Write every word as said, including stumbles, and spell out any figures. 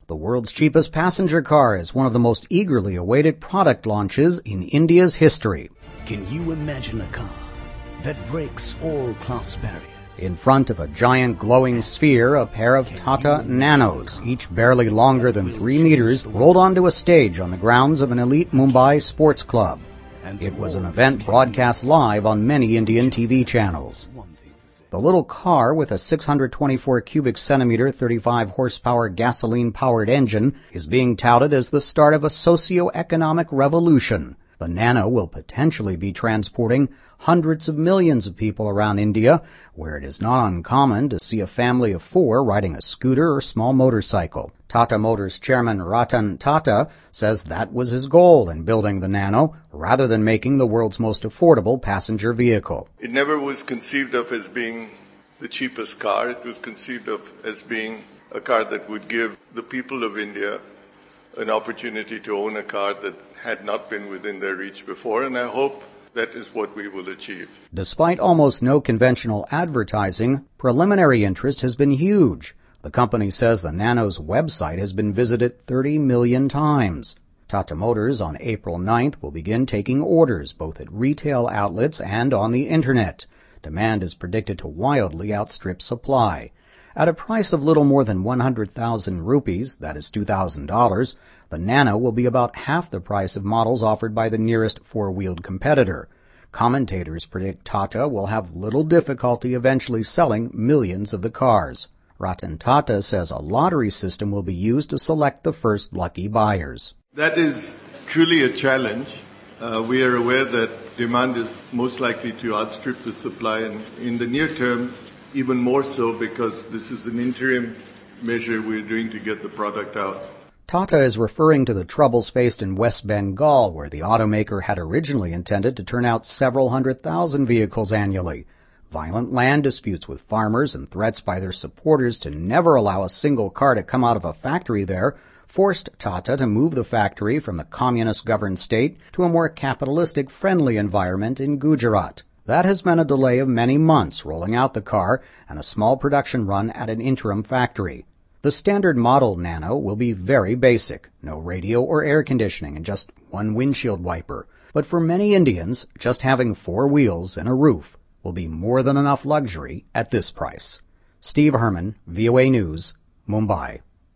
The world's cheapest passenger car is one of the most eagerly awaited product launches in India's history. Can you imagine a car that breaks all class barriers? In front of a giant glowing sphere, a pair of Tata Nanos, each barely longer than three meters, rolled onto a stage on the grounds of an elite Mumbai sports club. It was an event broadcast live on many Indian T V channels. The little car with a six hundred twenty-four cubic centimeter, thirty-five horsepower gasoline-powered engine is being touted as the start of a socio-economic revolution. The Nano will potentially be transporting hundreds of millions of people around India, where it is not uncommon to see a family of four riding a scooter or small motorcycle. Tata Motors chairman Ratan Tata says that was his goal in building the Nano, rather than making the world's most affordable passenger vehicle. It never was conceived of as being the cheapest car. It was conceived of as being a car that would give the people of India an opportunity to own a car that had not been within their reach before, and I hope that is what we will achieve. Despite almost no conventional advertising, preliminary interest has been huge. The company says the Nano's website has been visited thirty million times. Tata Motors on April ninth will begin taking orders both at retail outlets and on the internet. Demand is predicted to wildly outstrip supply. At a price of little more than one hundred thousand rupees, that is two thousand dollars, the Nano will be about half the price of models offered by the nearest four-wheeled competitor. Commentators predict Tata will have little difficulty eventually selling millions of the cars. Ratan Tata says a lottery system will be used to select the first lucky buyers. That is truly a challenge. Uh, we are aware that demand is most likely to outstrip the supply, and in the near term, even more so because this is an interim measure we're doing to get the product out. Tata is referring to the troubles faced in West Bengal, where the automaker had originally intended to turn out several hundred thousand vehicles annually. Violent land disputes with farmers and threats by their supporters to never allow a single car to come out of a factory there forced Tata to move the factory from the communist-governed state to a more capitalistic-friendly environment in Gujarat. That has meant a delay of many months rolling out the car and a small production run at an interim factory. The standard model Nano will be very basic, no radio or air conditioning and just one windshield wiper. But for many Indians, just having four wheels and a roof will be more than enough luxury at this price. Steve Herman, V O A News, Mumbai.